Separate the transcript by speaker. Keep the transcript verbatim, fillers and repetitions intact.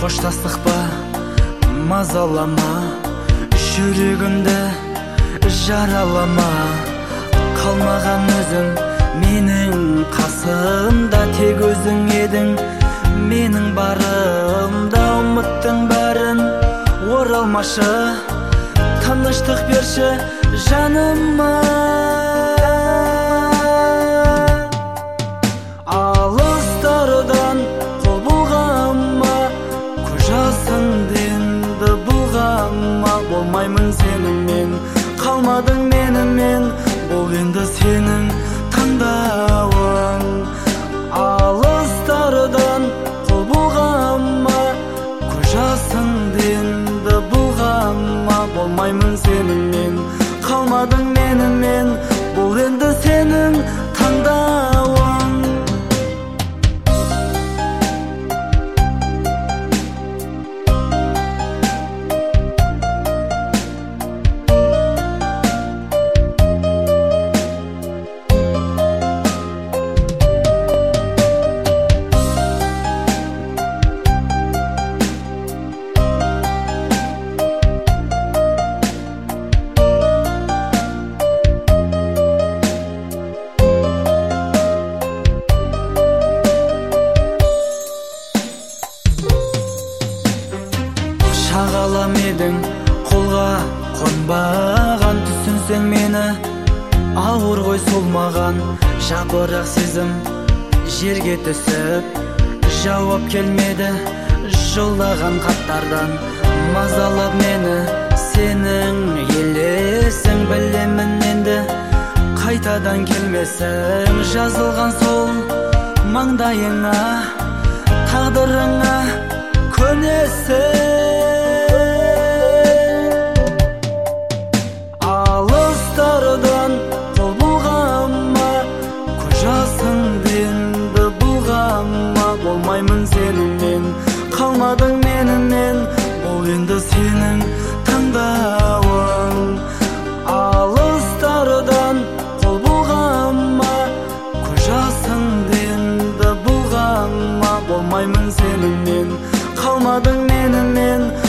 Speaker 1: қоштастық па, мазалама, жүрегімді жаралама. Қалмаған өзің менің қасымда, тек өзің едің менің барымда. Ұмыттың бәрін оралмашы, тыныштық берші жаныма. Алыстардан қол бұлғама, көз жасыңды енді бұлғама. Болмаймын сеніңмен, қалмадың менімен, бұл енді сенің таңдауың. Алыстардан қол бұлғама, көз жасыңды енді бұлғама. Болмаймын сеніңмен, қалмадың менімен, бұл енді сенің таңдауың. Шағалам едің қолға қонбаған, түсінсең мені ауыр ғой сол маған. Жапырақ сезім жерге түсіп, жауап келмеді жолдаған хаттардан. Мазалап мені сенің елесің, білемін енді қайтадан келмесің. Жазылған сол маңдайыңа, тағдырыңа көнесің. Алыстардан қол бұлғама, көз жасыңды енді бұлғама. Болмаймын сеніңмен, қалмадың менімен, бұл енді сенің таңдауың. Алыстардан қол бұлғама, көз жасыңды енді бұлғама. Болмаймын сеніңмен, қалмадың менімен,